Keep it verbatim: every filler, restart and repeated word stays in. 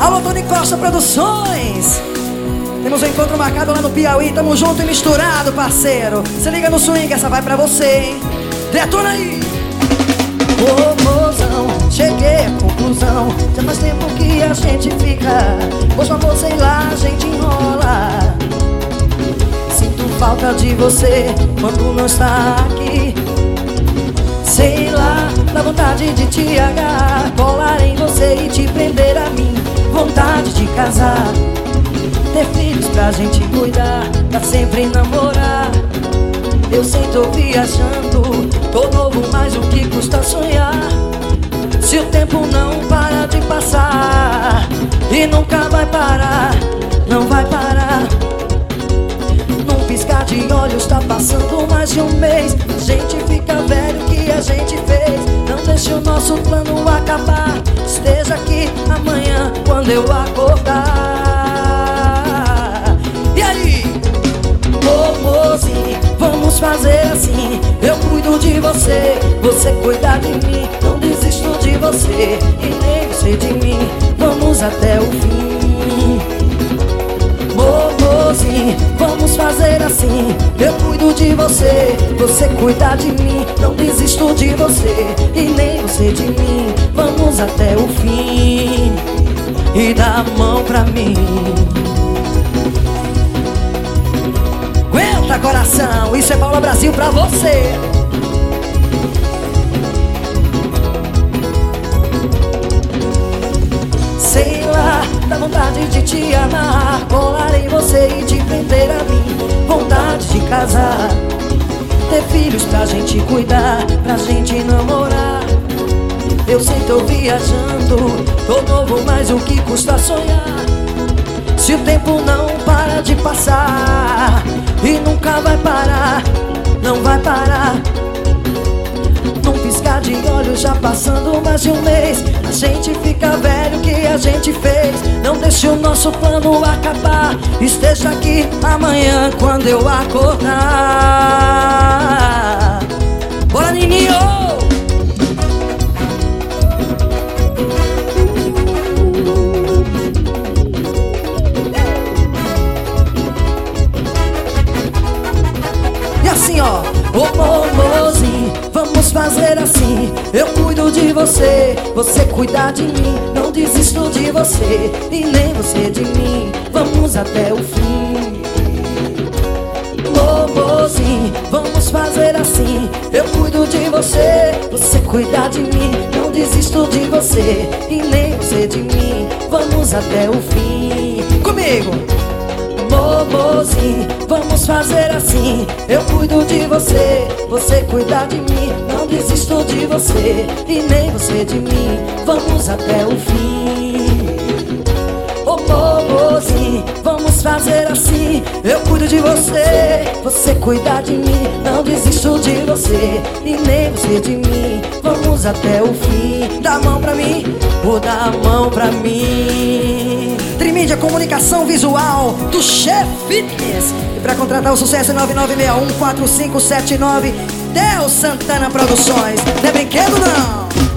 Alô, Tony Costa Produções. Temos um encontro marcado lá no Piauí. Tamo junto e misturado, parceiro. Se liga no swing, essa vai pra você, hein? Detona aí. Ô, mozão, cheguei à conclusão. Já faz tempo que a gente fica, pois com amor, sei lá, a gente enrola. Sinto falta de você quando não está aqui. Sei lá, dá vontade de te agarrar, colar em você e te prender a mim. Vontade de casar, ter filhos pra gente cuidar, pra sempre namorar. Eu sei, tô viajando, tô novo, mas o que custa sonhar? Se o tempo não para de passar, e nunca vai parar, não vai parar. Num piscar de olhos tá passando mais de um mês. A gente fica velho, o que a gente fez? Não deixe o nosso plano acabar. Esteja aqui amanhã quando eu acordar. E aí? Ô, mozinho, vamos fazer assim. Eu cuido de você, você cuida de mim. Não desisto de você e nem você de mim. Vamos até o fim. Ô, mozinho, vamos fazer assim. Eu cuido de você, você cuida de mim. Não desisto de você e nem você de mim. Vamos até o fim e dá a mão pra mim. Aguenta, coração, isso é Paula Brasil pra você. Sei lá, dá vontade de te amar, colar em você e te prender a mim. Vontade de casar, ter filhos pra gente cuidar, pra gente namorar. Eu sei, tô viajando, tô novo, mas o que custa sonhar? Se o tempo não para de passar, e nunca vai parar, não vai parar. Num piscar de olhos já passando mais de um mês. A gente fica velho, o que a gente fez? Não deixe o nosso plano acabar. Esteja aqui amanhã quando eu acordar. Bora, Nininho! E assim, ó. Ô, mozinho, vamos fazer assim. Eu cuido de você, você cuida de mim. Não desisto de você e nem você de mim. Vamos até o fim. Ô, mozinho, vamos fazer assim. Eu cuido de você, você cuida de mim. Não desisto de você e nem você de mim. Vamos até o fim. Comigo! Mozinho, vamos fazer assim. Eu cuido de você, você cuida de mim. Não desisto de você e nem você de mim. Vamos até o fim. Ô, mozinho, vamos fazer assim. Eu cuido de você, você cuida de mim. Não desisto de você e nem você de mim. Vamos até o fim. Dá a mão pra mim, vou dar a mão pra mim. Trimídia, comunicação visual do Chef Fitness. E pra contratar o sucesso é nove nove seis um quatro cinco sete nove. Del Santana Produções. Não é brinquedo, não.